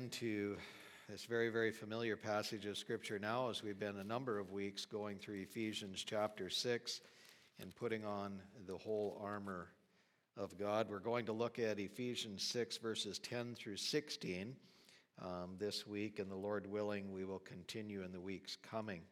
into this very, very familiar passage of Scripture now as we've been a number of weeks going through Ephesians chapter 6 and putting on the whole armor of God. We're going to look at Ephesians 6 verses 10 through 16 this week, and the Lord willing, we will continue in the weeks coming.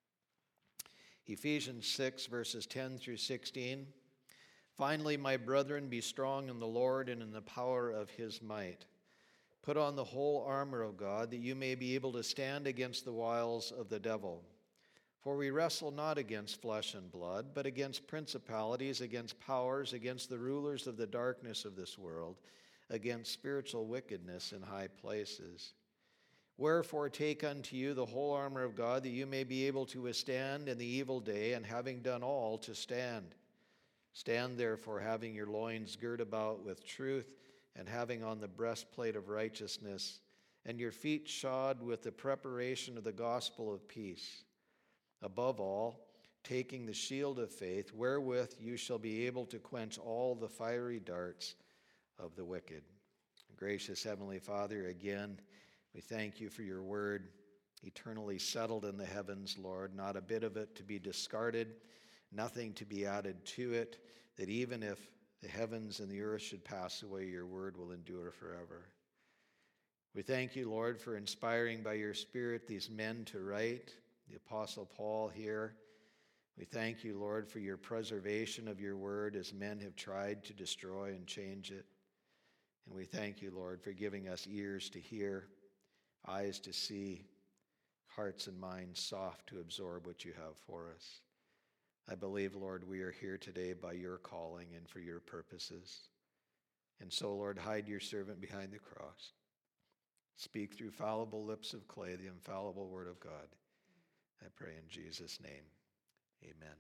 Ephesians 6 verses 10 through 16. Finally, my brethren, be strong in the Lord and in the power of his might. Put on the whole armor of God, that you may be able to stand against the wiles of the devil. For we wrestle not against flesh and blood, but against principalities, against powers, against the rulers of the darkness of this world, against spiritual wickedness in high places. Wherefore take unto you the whole armor of God, that you may be able to withstand in the evil day, and having done all, to stand. Stand therefore, having your loins girt about with truth, and having on the breastplate of righteousness, and your feet shod with the preparation of the gospel of peace. Above all, taking the shield of faith, wherewith you shall be able to quench all the fiery darts of the wicked. Gracious Heavenly Father, again, we thank you for your word, eternally settled in the heavens, Lord, not a bit of it to be discarded, nothing to be added to it, that even if the heavens and the earth should pass away, your word will endure forever. We thank you, Lord, for inspiring by your Spirit these men to write, the Apostle Paul here. We thank you, Lord, for your preservation of your word as men have tried to destroy and change it. And we thank you, Lord, for giving us ears to hear, eyes to see, hearts and minds soft to absorb what you have for us. I believe, Lord, we are here today by your calling and for your purposes. And so, Lord, hide your servant behind the cross. Speak through fallible lips of clay the infallible word of God. I pray in Jesus' name. Amen.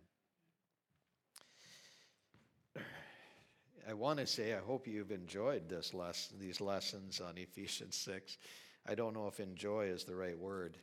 I want to say I hope you've enjoyed these lessons on Ephesians 6. I don't know if enjoy is the right word.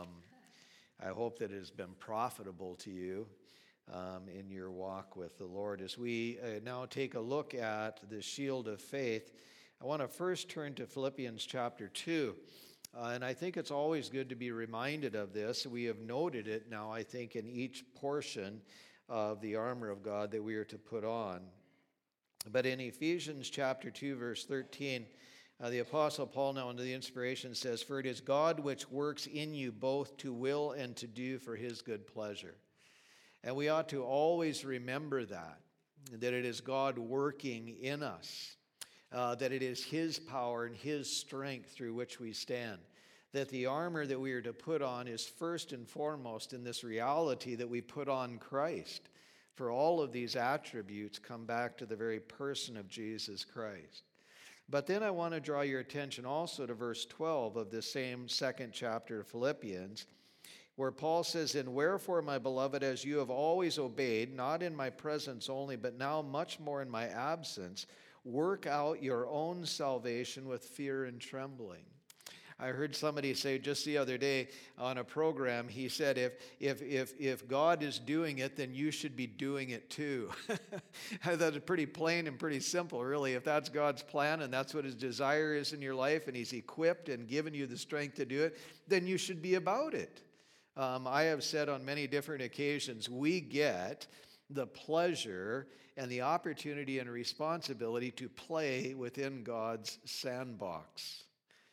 I hope that it has been profitable to you in your walk with the Lord. As we now take a look at the shield of faith, I want to first turn to Philippians chapter 2. And I think it's always good to be reminded of this. We have noted it now, I think, in each portion of the armor of God that we are to put on. But in Ephesians chapter 2, verse 13, the Apostle Paul, now under the inspiration, says, "For it is God which works in you both to will and to do for his good pleasure." And we ought to always remember that it is God working in us, that it is his power and his strength through which we stand, that the armor that we are to put on is first and foremost in this reality that we put on Christ. For all of these attributes come back to the very person of Jesus Christ. But then I want to draw your attention also to verse 12 of this same second chapter of Philippians, where Paul says, "And wherefore, my beloved, as you have always obeyed, not in my presence only, but now much more in my absence, work out your own salvation with fear and trembling." I heard somebody say just the other day on a program, he said, if God is doing it, then you should be doing it too. That's pretty plain and pretty simple, really. If that's God's plan and that's what his desire is in your life and he's equipped and given you the strength to do it, then you should be about it. I have said on many different occasions, we get the pleasure and the opportunity and responsibility to play within God's sandbox.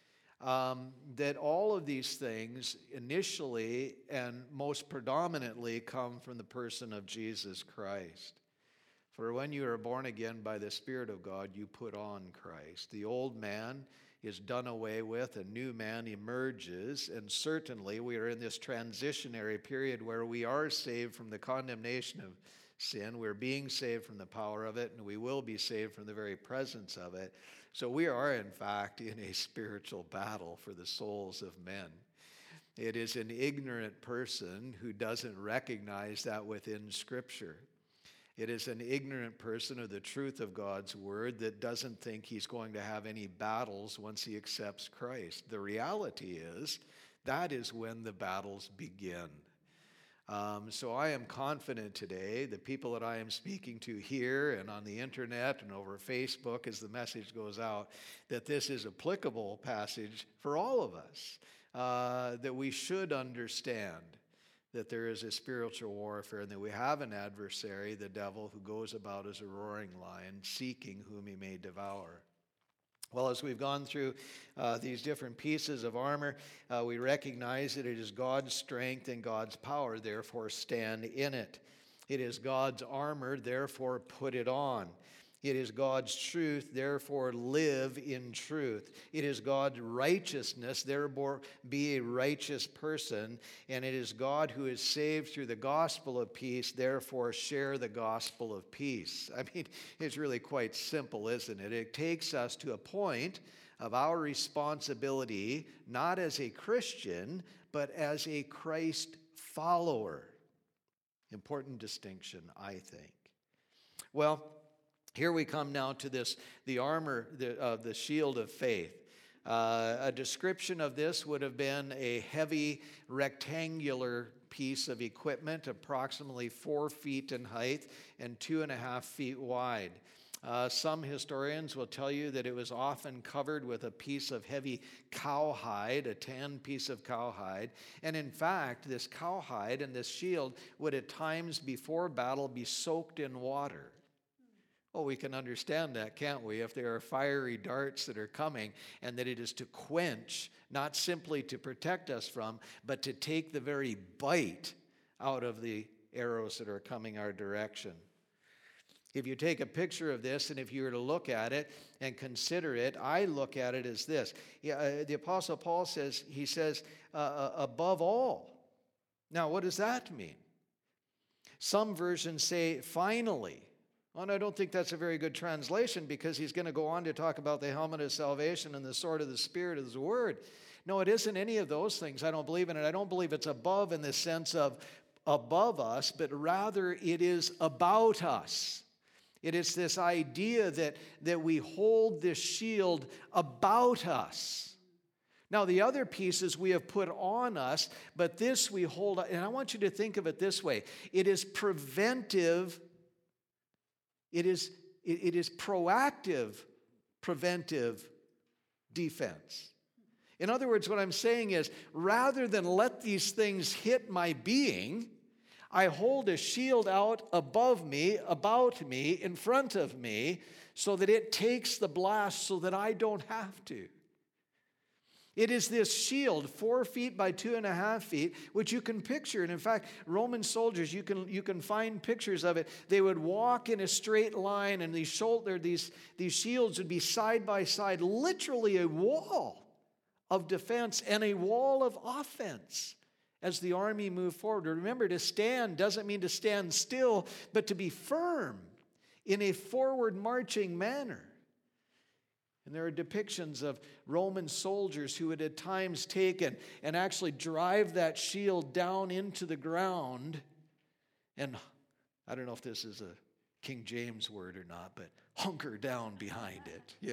That all of these things initially and most predominantly come from the person of Jesus Christ. For when you are born again by the Spirit of God, you put on Christ. The old man is done away with, a new man emerges, and certainly we are in this transitionary period where we are saved from the condemnation of sin. We're being saved from the power of it, and we will be saved from the very presence of it. So we are, in fact, in a spiritual battle for the souls of men. It is an ignorant person who doesn't recognize that within Scripture. It is an ignorant person of the truth of God's word that doesn't think he's going to have any battles once he accepts Christ. The reality is, that is when the battles begin. So I am confident today, the people that I am speaking to here and on the internet and over Facebook as the message goes out, that this is applicable passage for all of us, that we should understand that there is a spiritual warfare and that we have an adversary, the devil, who goes about as a roaring lion, seeking whom he may devour. Well, as we've gone through these different pieces of armor, we recognize that it is God's strength and God's power, therefore stand in it. It is God's armor, therefore put it on. It is God's truth, therefore live in truth. It is God's righteousness, therefore be a righteous person. And it is God who is saved through the gospel of peace, therefore share the gospel of peace. I mean, it's really quite simple, isn't it? It takes us to a point of our responsibility, not as a Christian, but as a Christ follower. Important distinction, I think. Well, here we come now to this, the armor, the shield of faith. A description of this would have been a heavy rectangular piece of equipment, approximately 4 feet in height and 2.5 feet wide. Some historians will tell you that it was often covered with a piece of heavy cowhide, a tan piece of cowhide. And in fact, this cowhide and this shield would at times before battle be soaked in water. Well, we can understand that, can't we? If there are fiery darts that are coming and that it is to quench, not simply to protect us from, but to take the very bite out of the arrows that are coming our direction. If you take a picture of this and if you were to look at it and consider it, I look at it as this. The Apostle Paul says, above all. Now, what does that mean? Some versions say, finally. Well, and I don't think that's a very good translation because he's going to go on to talk about the helmet of salvation and the sword of the Spirit of the Word. No, it isn't any of those things. I don't believe in it. I don't believe it's above in the sense of above us, but rather it is about us. It is this idea that we hold this shield about us. Now, the other pieces we have put on us, but this we hold, and I want you to think of it this way. It is preventive. It is proactive, preventive defense. In other words, what I'm saying is, rather than let these things hit my being, I hold a shield out above me, about me, in front of me, so that it takes the blast so that I don't have to. It is this shield, 4 feet by 2.5 feet, which you can picture. And in fact, Roman soldiers, you can find pictures of it. They would walk in a straight line, and these shields would be side by side, literally a wall of defense and a wall of offense as the army moved forward. Remember, to stand doesn't mean to stand still, but to be firm in a forward marching manner. And there are depictions of Roman soldiers who would at times take and actually drive that shield down into the ground. And I don't know if this is a King James word or not, but hunker down behind it,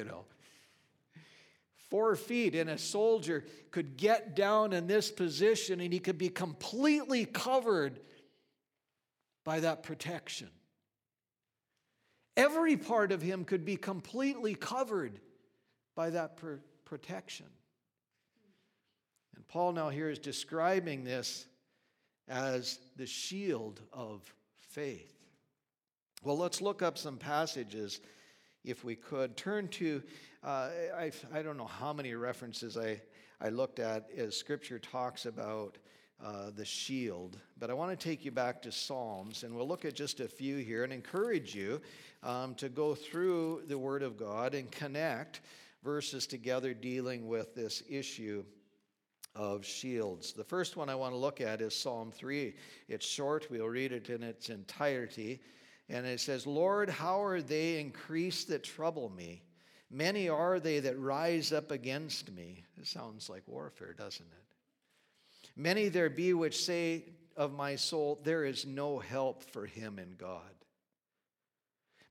4 feet, and a soldier could get down in this position and he could be completely covered by that protection. Every part of him could be completely covered by that protection. And Paul now here is describing this as the shield of faith. Well, let's look up some passages if we could. Turn to, I don't know how many references I looked at as Scripture talks about the shield, but I want to take you back to Psalms, and we'll look at just a few here and encourage you to go through the Word of God and connect verses together dealing with this issue of shields. The first one I want to look at is Psalm 3. It's short. We'll read it in its entirety. And it says, Lord, how are they increased that trouble me? Many are they that rise up against me. It sounds like warfare, doesn't it? Many there be which say of my soul, there is no help for him in God.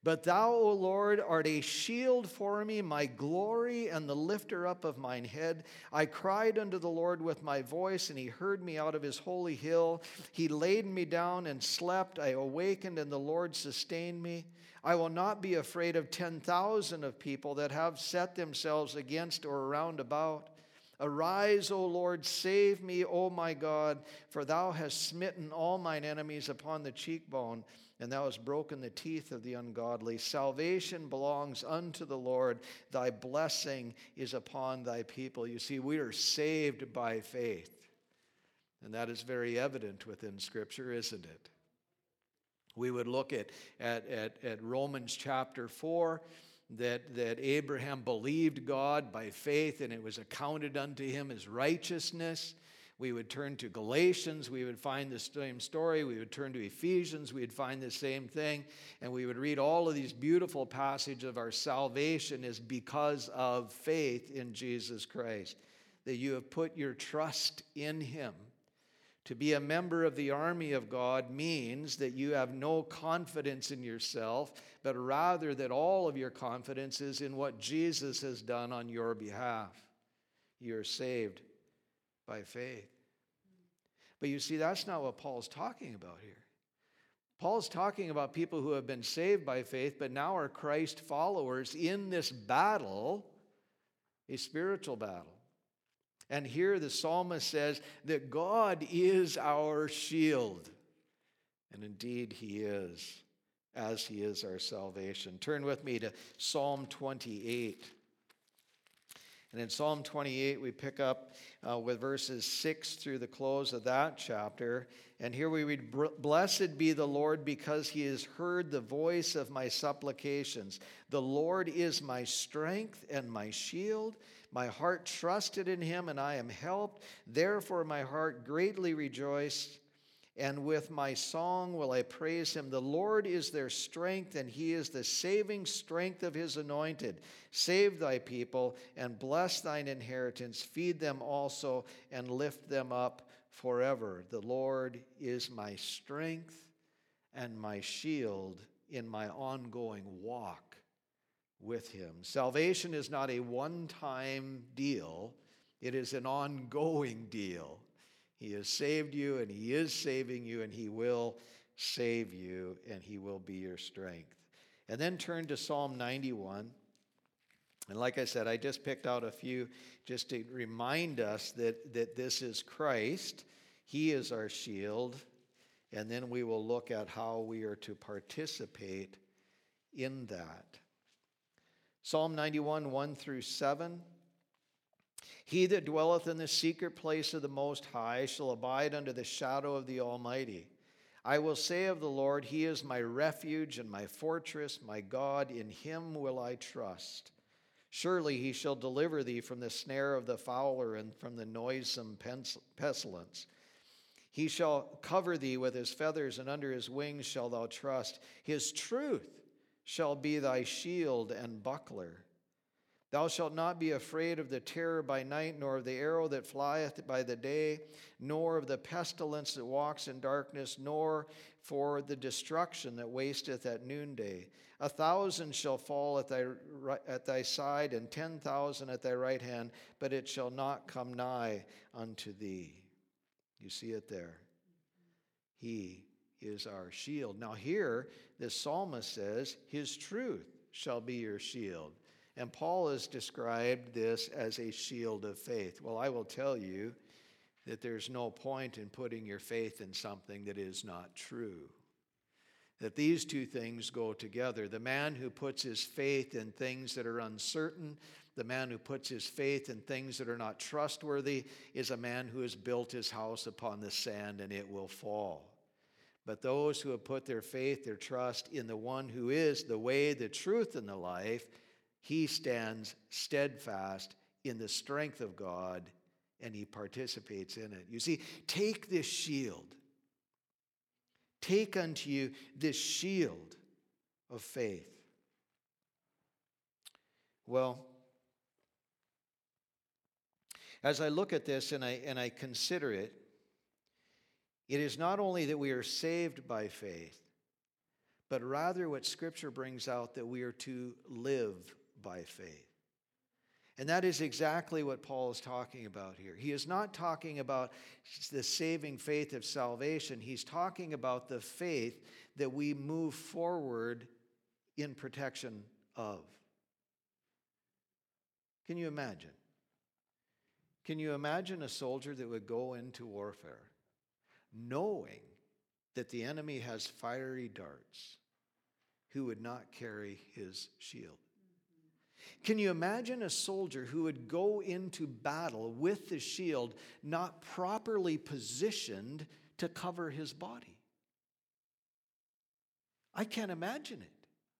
But thou, O Lord, art a shield for me, my glory and the lifter up of mine head. I cried unto the Lord with my voice, and he heard me out of his holy hill. He laid me down and slept. I awakened, and the Lord sustained me. I will not be afraid of 10,000 of people that have set themselves against or around about. Arise, O Lord, save me, O my God, for thou hast smitten all mine enemies upon the cheekbone, and thou hast broken the teeth of the ungodly. Salvation belongs unto the Lord. Thy blessing is upon thy people. You see, we are saved by faith. And that is very evident within Scripture, isn't it? We would look at Romans chapter 4, that Abraham believed God by faith, and it was accounted unto him as righteousness. We would turn to Galatians, we would find the same story. We would turn to Ephesians, we would find the same thing. And we would read all of these beautiful passages of our salvation is because of faith in Jesus Christ, that you have put your trust in him. To be a member of the army of God means that you have no confidence in yourself, but rather that all of your confidence is in what Jesus has done on your behalf. You're saved by faith. But you see, that's not what Paul's talking about here. Paul's talking about people who have been saved by faith, but now are Christ followers in this battle, a spiritual battle. And here the psalmist says that God is our shield. And indeed he is, as he is our salvation. Turn with me to Psalm 28. And in Psalm 28, we pick up with verses 6 through the close of that chapter. And here we read, Blessed be the Lord, because he has heard the voice of my supplications. The Lord is my strength and my shield. My heart trusted in him, and I am helped. Therefore my heart greatly rejoiced, and with my song will I praise him. The Lord is their strength, and he is the saving strength of his anointed. Save thy people, and bless thine inheritance. Feed them also, and lift them up forever. The Lord is my strength and my shield in my ongoing walk with him. Salvation is not a one-time deal. It is an ongoing deal. He has saved you, and he is saving you, and he will save you, and he will be your strength. And then turn to Psalm 91. And like I said, I just picked out a few just to remind us that this is Christ. He is our shield. And then we will look at how we are to participate in that. Psalm 91, 1 through 7. He that dwelleth in the secret place of the Most High shall abide under the shadow of the Almighty. I will say of the Lord, he is my refuge and my fortress, my God, in him will I trust. Surely he shall deliver thee from the snare of the fowler and from the noisome pestilence. He shall cover thee with his feathers, and under his wings shalt thou trust. His truth shall be thy shield and buckler. Thou shalt not be afraid of the terror by night, nor of the arrow that flieth by the day, nor of the pestilence that walks in darkness, nor for the destruction that wasteth at noonday. 1,000 shall fall at thy side, and 10,000 at thy right hand, but it shall not come nigh unto thee. You see it there. He is our shield. Now here, the psalmist says, his truth shall be your shield. And Paul has described this as a shield of faith. Well, I will tell you that there's no point in putting your faith in something that is not true. That these two things go together. The man who puts his faith in things that are uncertain, the man who puts his faith in things that are not trustworthy, is a man who has built his house upon the sand and it will fall. But those who have put their faith, their trust in the one who is the way, the truth, and the life, he stands steadfast in the strength of God, and he participates in it. You see, take this shield. Take unto you this shield of faith. Well, as I look at this and I consider it, it is not only that we are saved by faith, but rather what Scripture brings out, that we are to live by faith. And that is exactly what Paul is talking about here. He is not talking about the saving faith of salvation. He's talking about the faith that we move forward in protection of. Can you imagine? Can you imagine a soldier that would go into warfare knowing that the enemy has fiery darts, who would not carry his shield? Can you imagine a soldier who would go into battle with the shield not properly positioned to cover his body? I can't imagine it.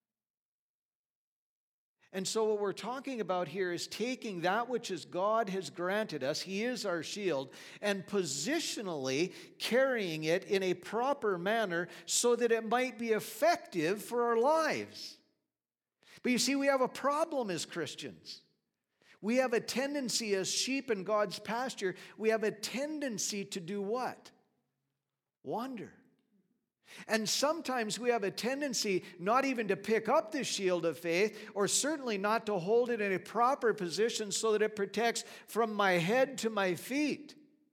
And so what we're talking about here is taking that which is God has granted us, He is our shield, and positionally carrying it in a proper manner so that it might be effective for our lives. But you see, we have a problem as Christians. We have a tendency as sheep in God's pasture, we have a tendency to do what? Wander. And sometimes we have a tendency not even to pick up the shield of faith, or certainly not to hold it in a proper position so that it protects from my head to my feet.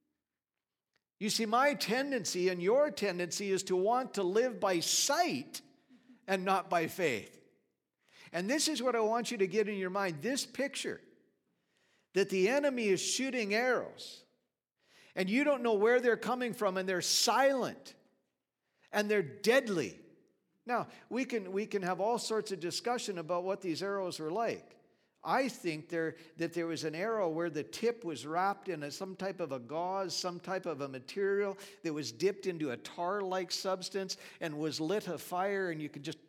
You see, my tendency and your tendency is to want to live by sight and not by faith. And this is what I want you to get in your mind, this picture, that the enemy is shooting arrows, and you don't know where they're coming from, and they're silent. And they're deadly. Now, we can have all sorts of discussion about what these arrows were like. I think that there was an arrow where the tip was wrapped in some type of a gauze, some type of a material that was dipped into a tar-like substance and was lit afire, and you could just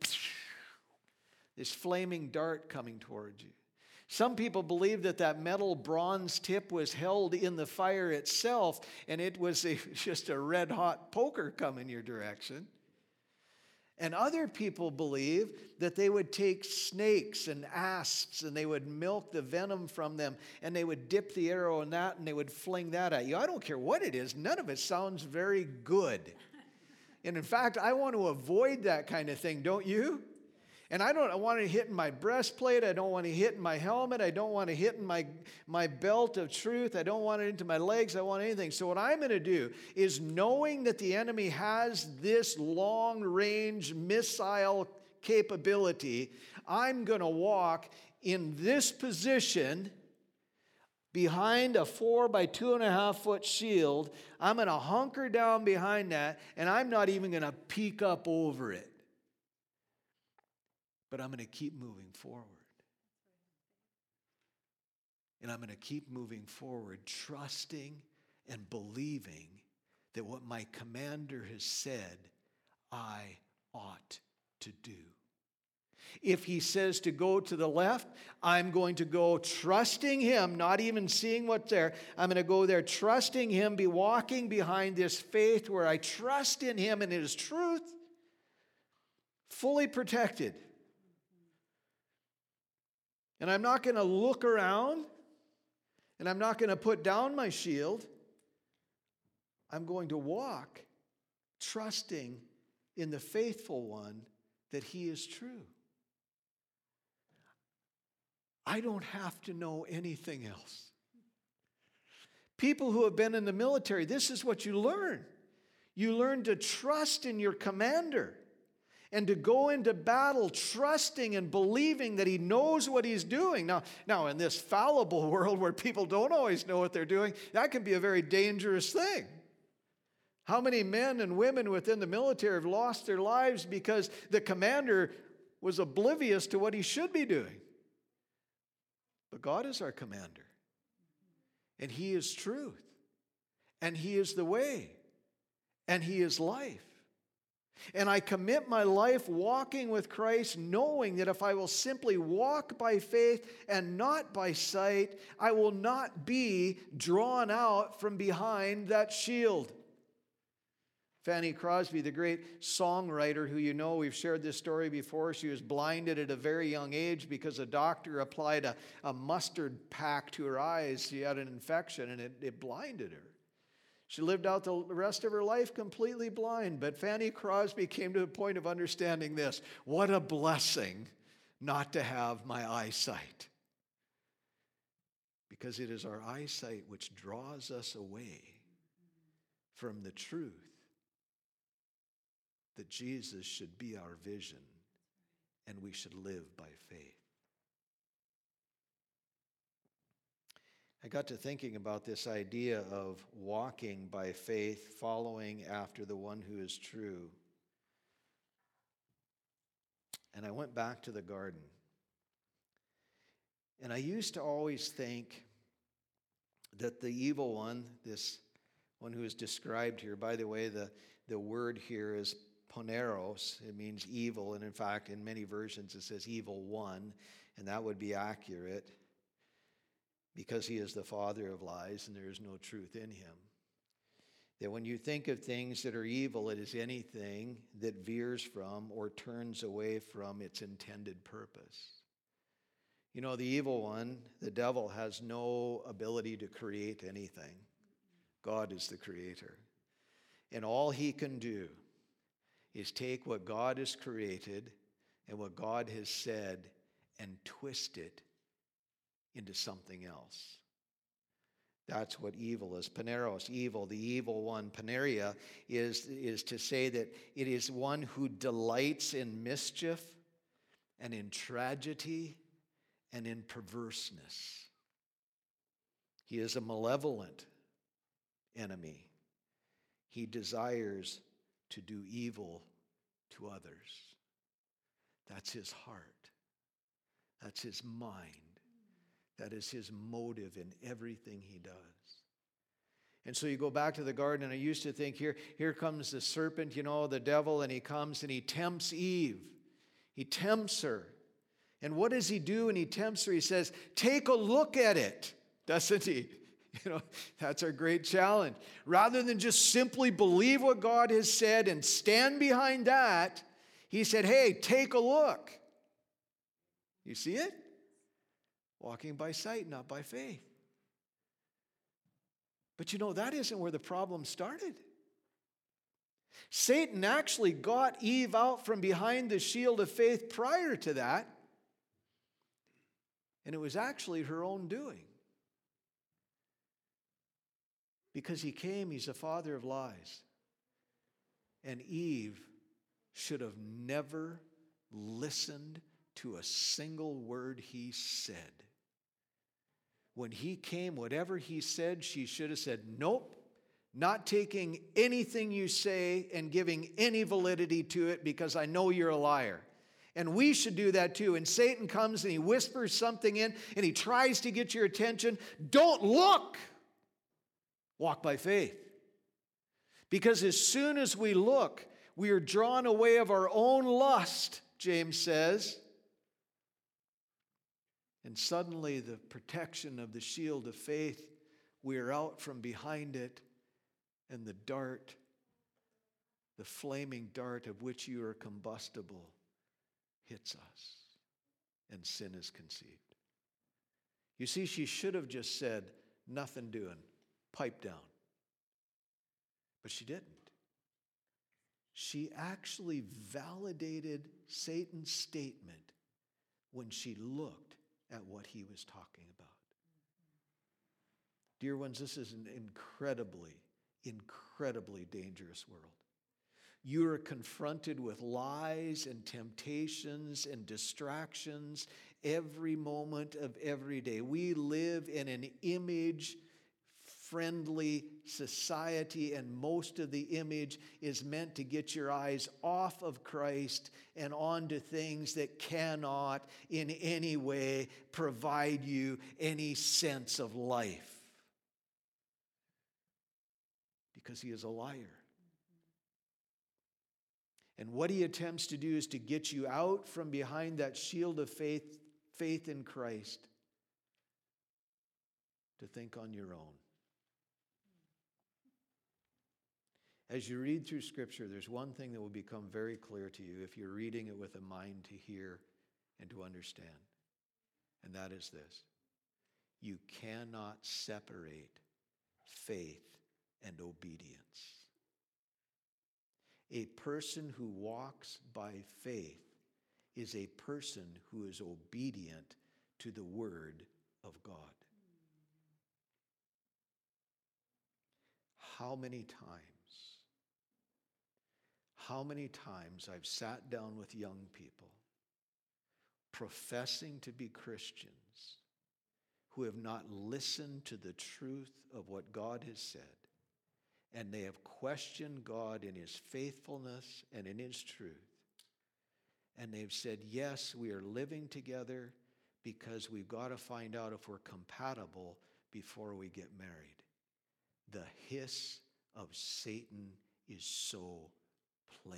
this flaming dart coming towards you. Some people believe that metal bronze tip was held in the fire itself, and it was just a red-hot poker coming your direction. And other people believe that they would take snakes and asps, and they would milk the venom from them, and they would dip the arrow in that, and they would fling that at you. I don't care what it is. None of it sounds very good. And in fact, I want to avoid that kind of thing, don't you? And I don't want to hit in my breastplate. I don't want to hit in my helmet. I don't want to hit in my belt of truth. I don't want it into my legs. I want anything. So what I'm going to do is, knowing that the enemy has this long-range missile capability, I'm going to walk in this position behind a 4 by 2.5 foot shield. I'm going to hunker down behind that, and I'm not even going to peek up over it. But I'm going to keep moving forward. And I'm going to keep moving forward, trusting and believing that what my commander has said, I ought to do. If he says to go to the left, I'm going to go trusting him, not even seeing what's there. I'm going to go there trusting him, be walking behind this faith where I trust in him and his truth, fully protected. And I'm not going to look around, and I'm not going to put down my shield. I'm going to walk trusting in the faithful one, that he is true. I don't have to know anything else. People who have been in the military, this is what you learn. You learn to trust in your commander, and to go into battle trusting and believing that he knows what he's doing. Now, in this fallible world where people don't always know what they're doing, that can be a very dangerous thing. How many men and women within the military have lost their lives because the commander was oblivious to what he should be doing? But God is our commander, and he is truth, and he is the way, and he is life. And I commit my life walking with Christ, knowing that if I will simply walk by faith and not by sight, I will not be drawn out from behind that shield. Fanny Crosby, the great songwriter who you know, we've shared this story before. She was blinded at a very young age because a doctor applied a mustard pack to her eyes. She had an infection, and it blinded her. She lived out the rest of her life completely blind. But Fanny Crosby came to a point of understanding this. What a blessing not to have my eyesight. Because it is our eyesight which draws us away from the truth that Jesus should be our vision and we should live by faith. I got to thinking about this idea of walking by faith, following after the one who is true. And I went back to the garden. And I used to always think that the evil one, this one who is described here, by the way, the word here is poneros. It means evil. And in fact, in many versions it says evil one. And that would be accurate, because he is the father of lies and there is no truth in him. That when you think of things that are evil, it is anything that veers from or turns away from its intended purpose. You know, the evil one, the devil, has no ability to create anything. God is the creator. And all he can do is take what God has created and what God has said and twist it into something else. That's what evil is. Poneros, evil, the evil one. Poneria is to say that it is one who delights in mischief and in tragedy and in perverseness. He is a malevolent enemy. He desires to do evil to others. That's his heart. That's his mind. That is his motive in everything he does. And so you go back to the garden, and I used to think, here comes the serpent, the devil, and he comes and he tempts Eve. He tempts her. And what does he do when he tempts her? He says, take a look at it, doesn't he? That's our great challenge. Rather than just simply believe what God has said and stand behind that, he said, hey, take a look. You see it? Walking by sight, not by faith. But that isn't where the problem started. Satan actually got Eve out from behind the shield of faith prior to that. And it was actually her own doing. Because he's a father of lies. And Eve should have never listened to a single word he said. When he came, whatever he said, she should have said, nope, not taking anything you say and giving any validity to it, because I know you're a liar. And we should do that too. And Satan comes and he whispers something in and he tries to get your attention. Don't look. Walk by faith. Because as soon as we look, we are drawn away of our own lust, James says. And suddenly the protection of the shield of faith, we are out from behind it, and the dart, the flaming dart of which you are combustible, hits us, and sin is conceived. You see, she should have just said, nothing doing, pipe down. But she didn't. She actually validated Satan's statement when she looked at what he was talking about. Dear ones, this is an incredibly, incredibly dangerous world. You are confronted with lies and temptations and distractions every moment of every day. We live in an image-friendly society, and most of the image is meant to get your eyes off of Christ and onto things that cannot in any way provide you any sense of life. Because he is a liar. And what he attempts to do is to get you out from behind that shield of faith in Christ, to think on your own. As you read through Scripture, there's one thing that will become very clear to you if you're reading it with a mind to hear and to understand. And that is this: you cannot separate faith and obedience. A person who walks by faith is a person who is obedient to the Word of God. How many times I've sat down with young people professing to be Christians who have not listened to the truth of what God has said, and they have questioned God in His faithfulness and in His truth. And they've said, yes, we are living together because we've got to find out if we're compatible before we get married. The hiss of Satan is so plain.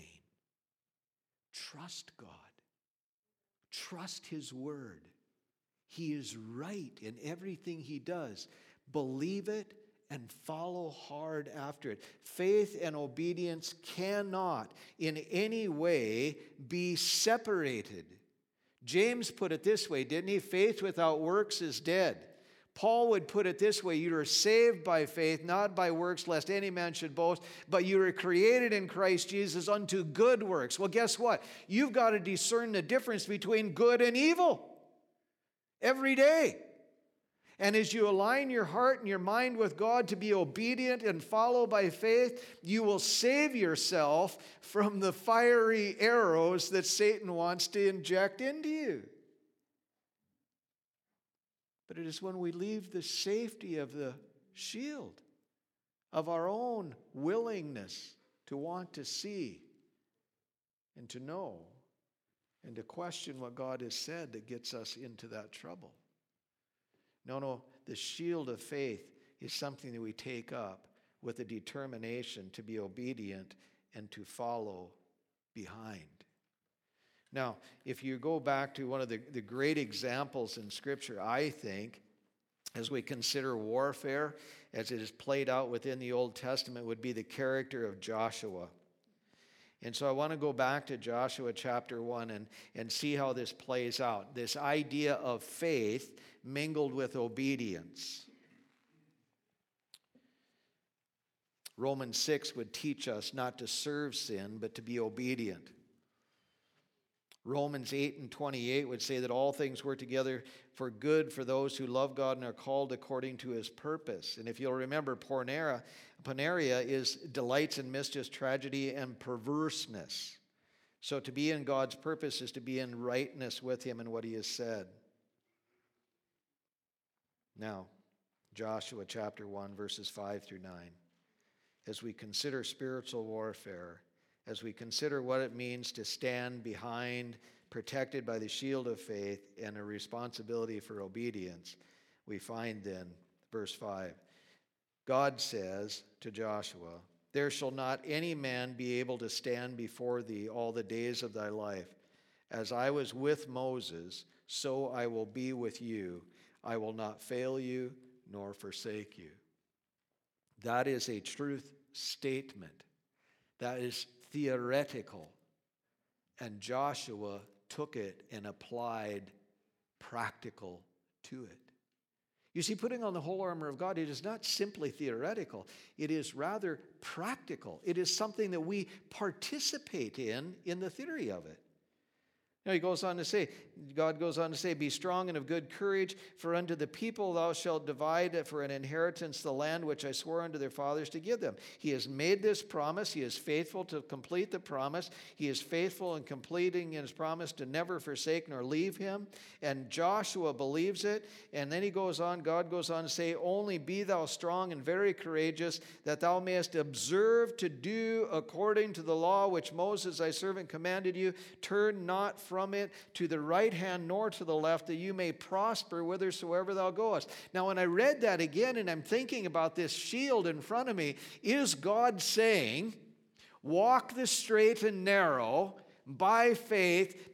Trust God. Trust His word. He is right in everything He does. Believe it and follow hard after it. Faith and obedience cannot in any way be separated. James put it this way, didn't he? Faith without works is dead. Paul would put it this way, you are saved by faith, not by works, lest any man should boast, but you are created in Christ Jesus unto good works. Well, guess what? You've got to discern the difference between good and evil every day. And as you align your heart and your mind with God to be obedient and follow by faith, you will save yourself from the fiery arrows that Satan wants to inject into you. But it is when we leave the safety of the shield of our own willingness to want to see and to know and to question what God has said that gets us into that trouble. No, the shield of faith is something that we take up with a determination to be obedient and to follow behind. Now, if you go back to one of the great examples in Scripture, I think, as we consider warfare, as it is played out within the Old Testament, would be the character of Joshua. And so I want to go back to Joshua chapter 1 and see how this plays out. This idea of faith mingled with obedience. Romans 6 would teach us not to serve sin, but to be obedient. Romans 8:28 would say that all things work together for good for those who love God and are called according to His purpose. And if you'll remember, Poneria is delights in mischief, tragedy, and perverseness. So to be in God's purpose is to be in rightness with Him and what He has said. Now, Joshua chapter 1, verses 5 through 9. As we consider spiritual warfare, as we consider what it means to stand behind, protected by the shield of faith, and a responsibility for obedience, we find then, verse 5, God says to Joshua, there shall not any man be able to stand before thee all the days of thy life. As I was with Moses, so I will be with you. I will not fail you nor forsake you. That is a truth statement. That is theoretical. And Joshua took it and applied practical to it. You see, putting on the whole armor of God, it is not simply theoretical. It is rather practical. It is something that we participate in the theory of it. Now he goes on to say, God goes on to say, be strong and of good courage, for unto the people thou shalt divide for an inheritance the land which I swore unto their fathers to give them. He has made this promise. He is faithful to complete the promise. He is faithful in completing his promise to never forsake nor leave him. And Joshua believes it. And then he goes on, God goes on to say, only be thou strong and very courageous, that thou mayest observe to do according to the law which Moses thy servant commanded you. Turn not from it to the right hand nor to the left, that you may prosper whithersoever thou goest. Now, when I read that again and I'm thinking about this shield in front of me, is God saying, walk the straight and narrow by faith?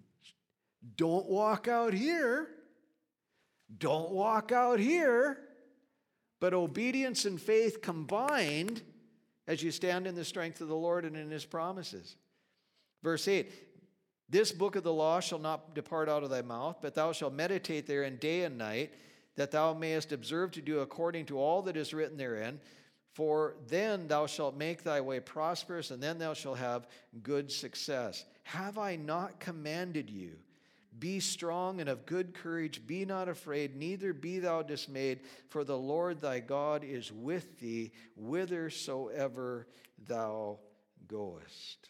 Don't walk out here. Don't walk out here. But obedience and faith combined as you stand in the strength of the Lord and in His promises. Verse 8, this book of the law shall not depart out of thy mouth, but thou shalt meditate therein day and night, that thou mayest observe to do according to all that is written therein. For then thou shalt make thy way prosperous, and then thou shalt have good success. Have I not commanded you? Be strong and of good courage. Be not afraid, neither be thou dismayed, for the Lord thy God is with thee whithersoever thou goest.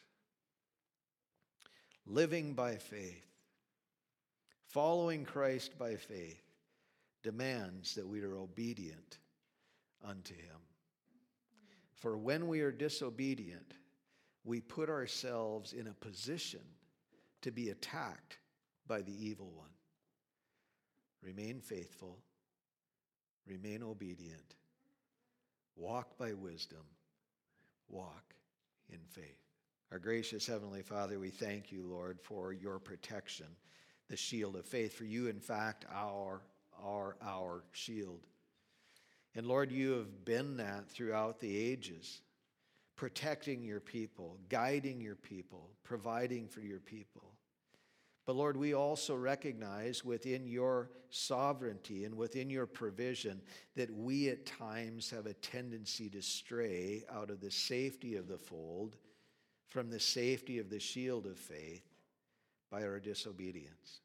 Living by faith, following Christ by faith, demands that we are obedient unto him. For when we are disobedient, we put ourselves in a position to be attacked by the evil one. Remain faithful, remain obedient, walk by wisdom, walk in faith. Our gracious Heavenly Father, we thank you, Lord, for your protection, the shield of faith. For you, in fact, are our shield. And Lord, you have been that throughout the ages, protecting your people, guiding your people, providing for your people. But Lord, we also recognize within your sovereignty and within your provision that we at times have a tendency to stray out of the safety of the fold, from the safety of the shield of faith, by our disobedience.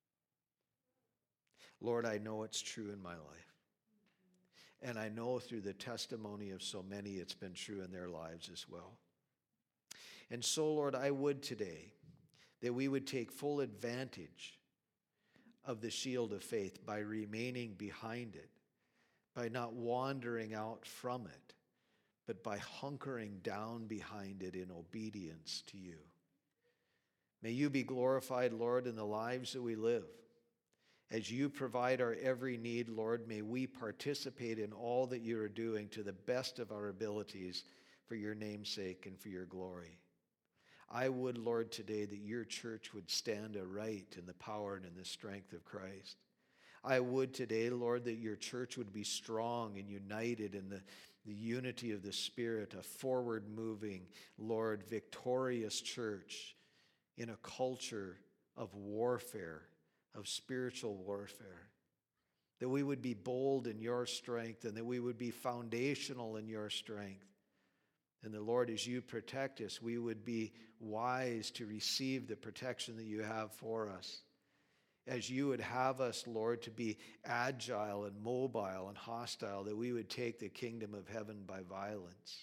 Lord, I know it's true in my life. And I know through the testimony of so many, it's been true in their lives as well. And so, Lord, I would today that we would take full advantage of the shield of faith by remaining behind it, by not wandering out from it, but by hunkering down behind it in obedience to you. May you be glorified, Lord, in the lives that we live. As you provide our every need, Lord, may we participate in all that you are doing to the best of our abilities for your name's sake and for your glory. I would, Lord, today that your church would stand aright in the power and in the strength of Christ. I would today, Lord, that your church would be strong and united in the unity of the Spirit, a forward-moving, Lord, victorious church in a culture of warfare, of spiritual warfare, that we would be bold in your strength and that we would be foundational in your strength. And the Lord, as you protect us, we would be wise to receive the protection that you have for us. As you would have us, Lord, to be agile and mobile and hostile, that we would take the kingdom of heaven by violence.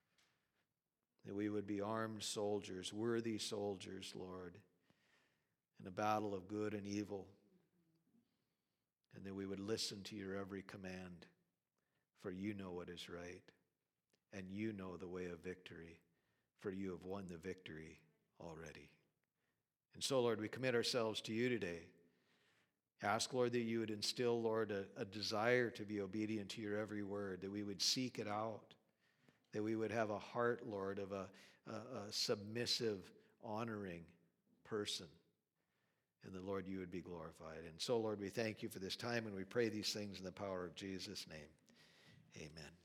That we would be armed soldiers, worthy soldiers, Lord, in a battle of good and evil, and that we would listen to your every command, for you know what is right, and you know the way of victory, for you have won the victory already. And so, Lord, we commit ourselves to you today. Ask, Lord, that you would instill, Lord, a desire to be obedient to your every word, that we would seek it out, that we would have a heart, Lord, of a submissive, honoring person. And the Lord, you would be glorified. And so, Lord, we thank you for this time, and we pray these things in the power of Jesus' name. Amen.